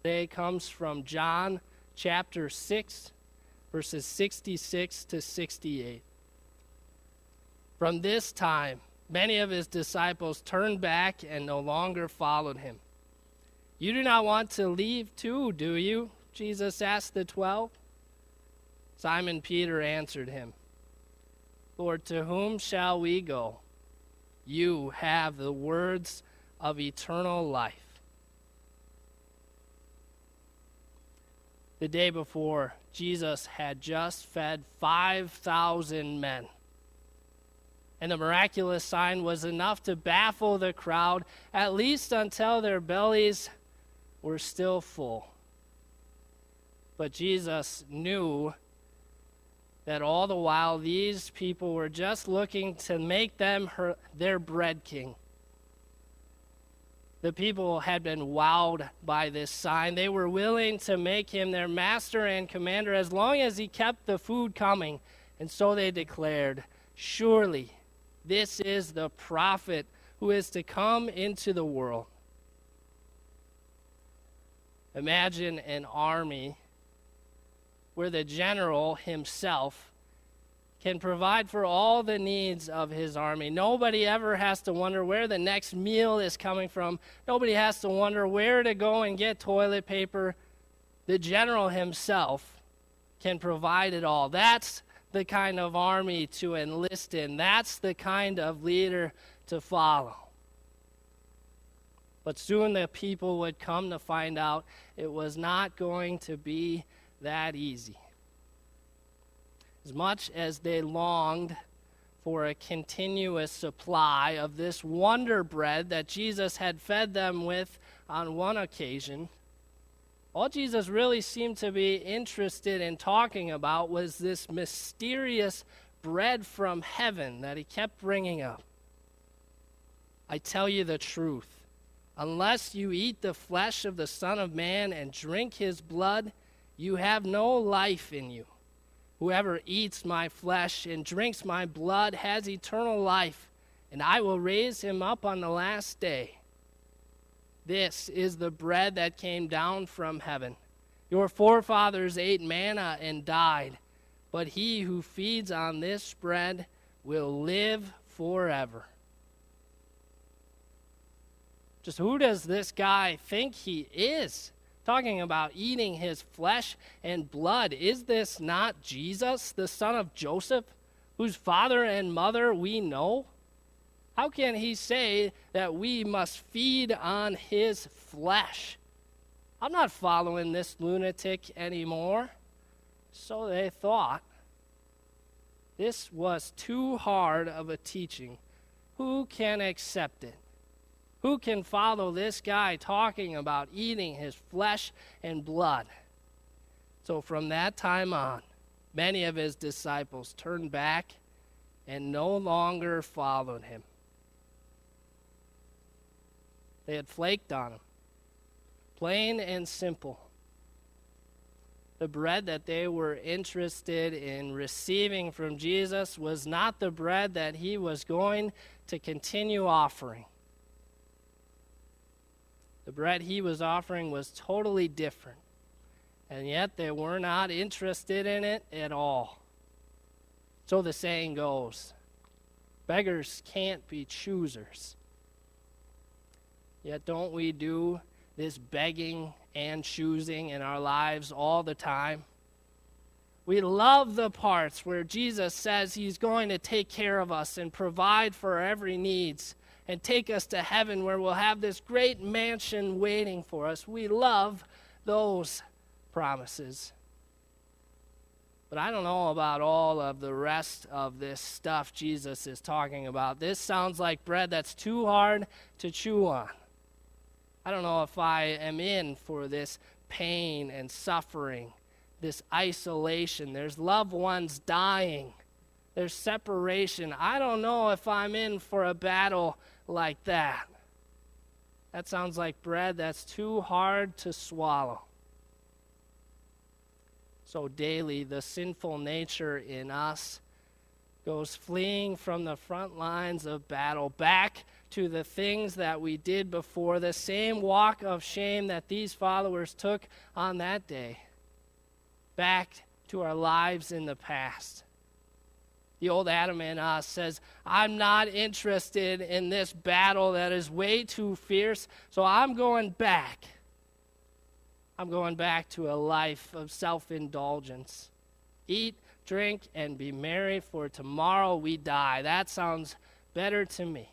Today comes from John chapter 6, verses 66 to 68. From this time, many of his disciples turned back and no longer followed him. You do not want to leave too, do you? Jesus asked the 12. Simon Peter answered him, Lord, to whom shall we go? You have the words of eternal life. The day before, Jesus had just fed 5,000 men. And the miraculous sign was enough to baffle the crowd, at least until their bellies were still full. But Jesus knew that all the while these people were just looking to make them their bread king. The people had been wowed by this sign. They were willing to make him their master and commander as long as he kept the food coming. And so they declared, surely this is the prophet who is to come into the world. Imagine an army where the general himself can provide for all the needs of his army. Nobody ever has to wonder where the next meal is coming from. Nobody has to wonder where to go and get toilet paper. The general himself can provide it all. That's the kind of army to enlist in. That's the kind of leader to follow. But soon the people would come to find out it was not going to be that easy. As much as they longed for a continuous supply of this wonder bread that Jesus had fed them with on one occasion, all Jesus really seemed to be interested in talking about was this mysterious bread from heaven that he kept bringing up. I tell you the truth, unless you eat the flesh of the Son of Man and drink his blood, you have no life in you. Whoever eats my flesh and drinks my blood has eternal life, and I will raise him up on the last day. This is the bread that came down from heaven. Your forefathers ate manna and died, but he who feeds on this bread will live forever. Just who does this guy think he is? Talking about eating his flesh and blood. Is this not Jesus, the son of Joseph, whose father and mother we know? How can he say that we must feed on his flesh? I'm not following this lunatic anymore. So they thought. This was too hard of a teaching. Who can accept it? Who can follow this guy talking about eating his flesh and blood? So from that time on, many of his disciples turned back and no longer followed him. They had flaked on him. Plain and simple. The bread that they were interested in receiving from Jesus was not the bread that he was going to continue offering. The bread he was offering was totally different, and yet they were not interested in it at all. So the saying goes, beggars can't be choosers. Yet don't we do this begging and choosing in our lives all the time? We love the parts where Jesus says he's going to take care of us and provide for our every needs and take us to heaven where we'll have this great mansion waiting for us. We love those promises. But I don't know about all of the rest of this stuff Jesus is talking about. This sounds like bread that's too hard to chew on. I don't know if I am in for this pain and suffering, this isolation. There's loved ones dying. There's separation. I don't know if I'm in for a battle like that. That sounds like bread that's too hard to swallow. So daily, the sinful nature in us goes fleeing from the front lines of battle back to the things that we did before, the same walk of shame that these followers took on that day, back to our lives in the past. The old Adam in us says, I'm not interested in this battle that is way too fierce, so I'm going back. I'm going back to a life of self-indulgence. Eat, drink, and be merry, for tomorrow we die. That sounds better to me.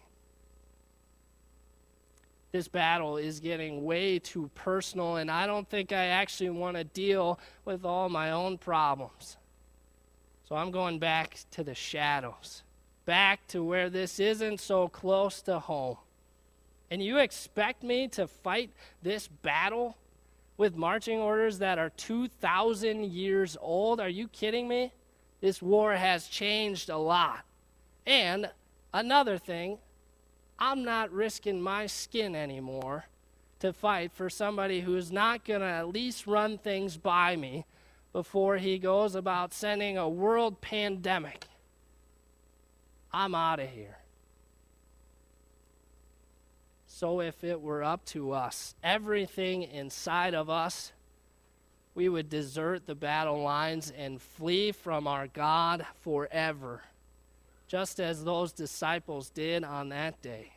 This battle is getting way too personal, and I don't think I actually want to deal with all my own problems. So I'm going back to the shadows, back to where this isn't so close to home. And you expect me to fight this battle with marching orders that are 2,000 years old? Are you kidding me? This war has changed a lot. And another thing, I'm not risking my skin anymore to fight for somebody who's not going to at least run things by me before he goes about sending a world pandemic. I'm out of here. So if it were up to us, everything inside of us, we would desert the battle lines and flee from our God forever, just as those disciples did on that day.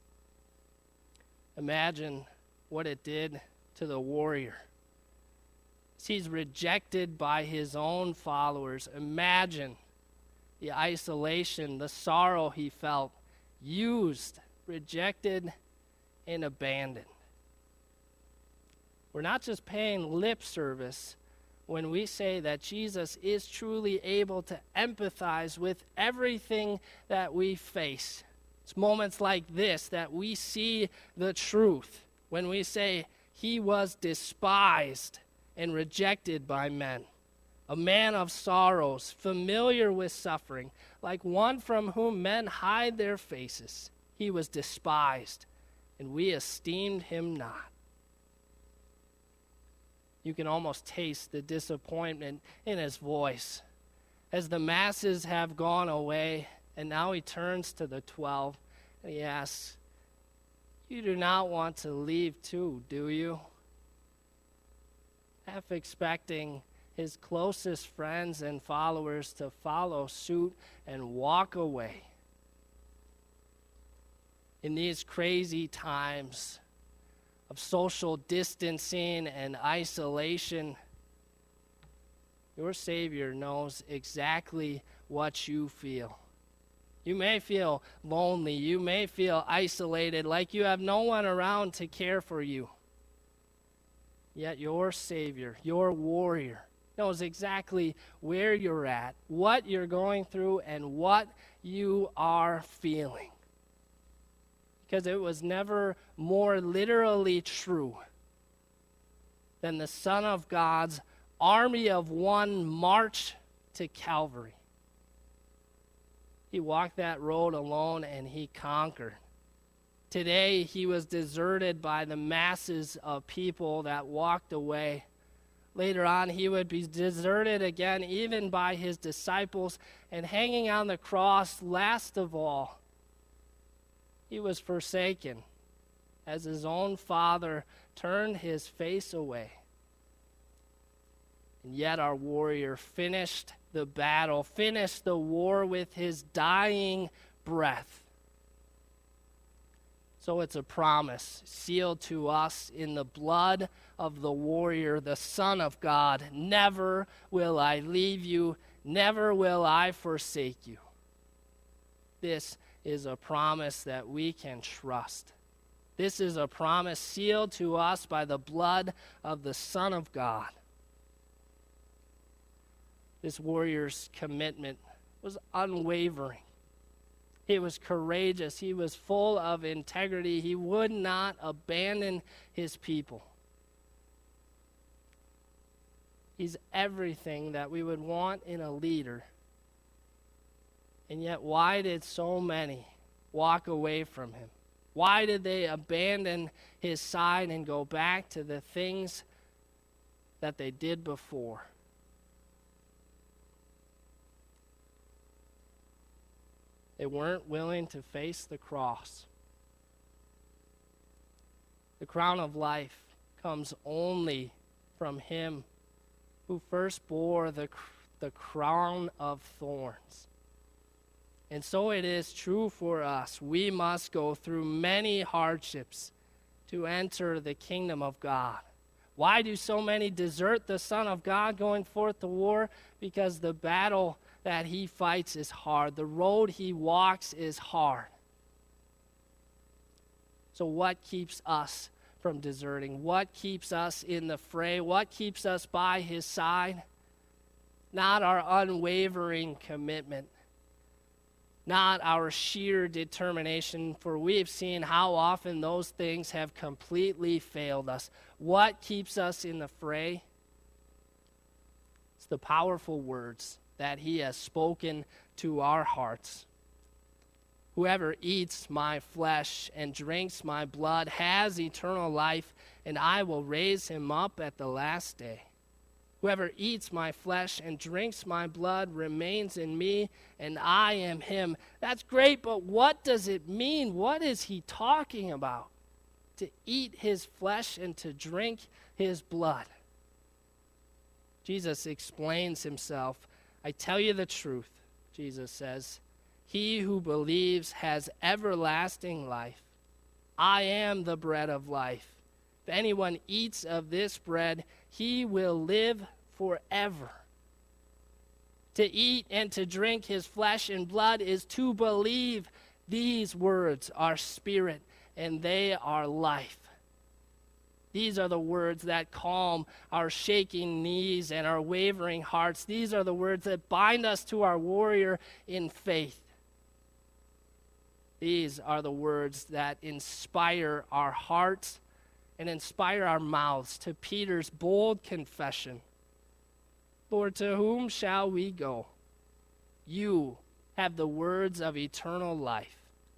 Imagine what it did to the warrior. He's rejected by his own followers. Imagine the isolation, the sorrow he felt, used, rejected, and abandoned. We're not just paying lip service when we say that Jesus is truly able to empathize with everything that we face. It's moments like this that we see the truth when we say he was despised and rejected by men, a man of sorrows, familiar with suffering, like one from whom men hide their faces. He was despised, and we esteemed him not. You can almost taste the disappointment in his voice as the masses have gone away, and now he turns to the 12 and he asks, you do not want to leave too, do you? Half expecting his closest friends and followers to follow suit and walk away. In these crazy times of social distancing and isolation, your Savior knows exactly what you feel. You may feel lonely. You may feel isolated, like you have no one around to care for you. Yet your Savior, your warrior, knows exactly where you're at, what you're going through, and what you are feeling. Because it was never more literally true than the Son of God's army of one march to Calvary. He walked that road alone and he conquered. Today, he was deserted by the masses of people that walked away. Later on, he would be deserted again, even by his disciples, and hanging on the cross, last of all, he was forsaken as his own Father turned his face away. And yet our warrior finished the battle, finished the war with his dying breath. So it's a promise sealed to us in the blood of the warrior, the Son of God. Never will I leave you, never will I forsake you. This is a promise that we can trust. This is a promise sealed to us by the blood of the Son of God. This warrior's commitment was unwavering. He was courageous. He was full of integrity. He would not abandon his people. He's everything that we would want in a leader. And yet, why did so many walk away from him? Why did they abandon his side and go back to the things that they did before? They weren't willing to face the cross. The crown of life comes only from him who first bore the crown of thorns. And so it is true for us. We must go through many hardships to enter the kingdom of God. Why do so many desert the Son of God going forth to war? Because the battle that he fights is hard. The road he walks is hard. So what keeps us from deserting? What keeps us in the fray? What keeps us by his side? Not our unwavering commitment, not our sheer determination, for we've seen how often those things have completely failed us. What keeps us in the fray? It's the powerful words that he has spoken to our hearts. Whoever eats my flesh and drinks my blood has eternal life, and I will raise him up at the last day. Whoever eats my flesh and drinks my blood remains in me, and I am him. That's great, but what does it mean? What is he talking about? To eat his flesh and to drink his blood. Jesus explains himself. I tell you the truth, Jesus says. He who believes has everlasting life. I am the bread of life. If anyone eats of this bread, he will live forever. To eat and to drink his flesh and blood is to believe these words are spirit and they are life. These are the words that calm our shaking knees and our wavering hearts. These are the words that bind us to our warrior in faith. These are the words that inspire our hearts and inspire our mouths to Peter's bold confession. Lord, to whom shall we go? You have the words of eternal life.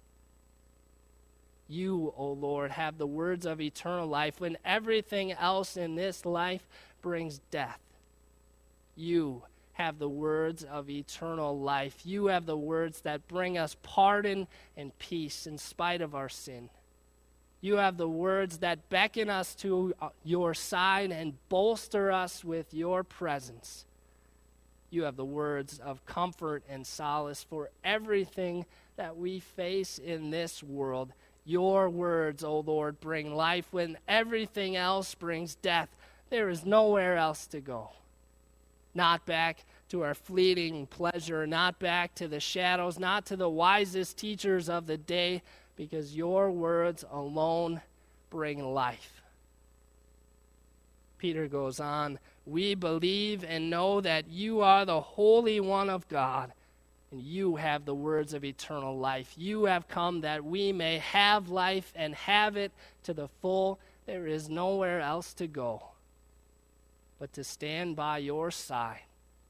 You, O Lord, have the words of eternal life when everything else in this life brings death. You have the words of eternal life. You have the words that bring us pardon and peace in spite of our sin. You have the words that beckon us to your side and bolster us with your presence. You have the words of comfort and solace for everything that we face in this world. Your words, O Lord, bring life when everything else brings death. There is nowhere else to go. Not back to our fleeting pleasure, not back to the shadows, not to the wisest teachers of the day, because your words alone bring life. Peter goes on, we believe and know that you are the Holy One of God, and you have the words of eternal life. You have come that we may have life and have it to the full. There is nowhere else to go but to stand by your side.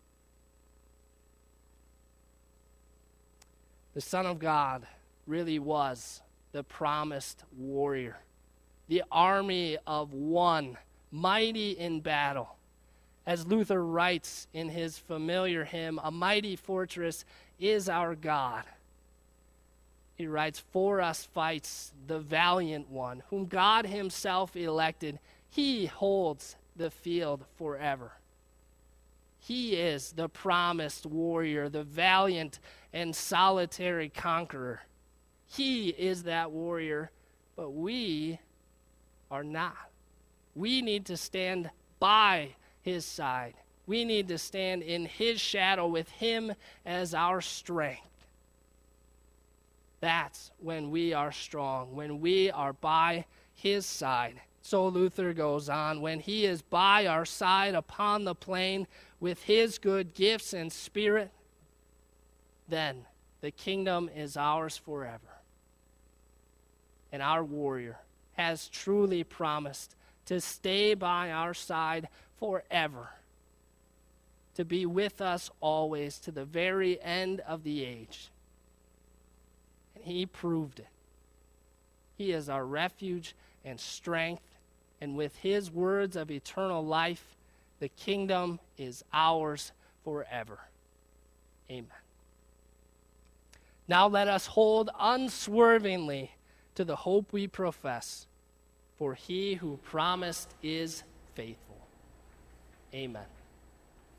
The Son of God really was the promised warrior, the army of one, mighty in battle. As Luther writes in his familiar hymn, a mighty fortress is our God. He writes, for us fights the valiant one, whom God himself elected. He holds the field forever. He is the promised warrior, the valiant and solitary conqueror. He is that warrior, but we are not. We need to stand by his side. We need to stand in his shadow with him as our strength. That's when we are strong, when we are by his side. So Luther goes on, when he is by our side upon the plain with his good gifts and spirit, then the kingdom is ours forever. And our warrior has truly promised to stay by our side forever, to be with us always to the very end of the age. And he proved it. He is our refuge and strength, and with his words of eternal life, the kingdom is ours forever. Amen. Now let us hold unswervingly to the hope we profess. for he who promised is faithful. Amen.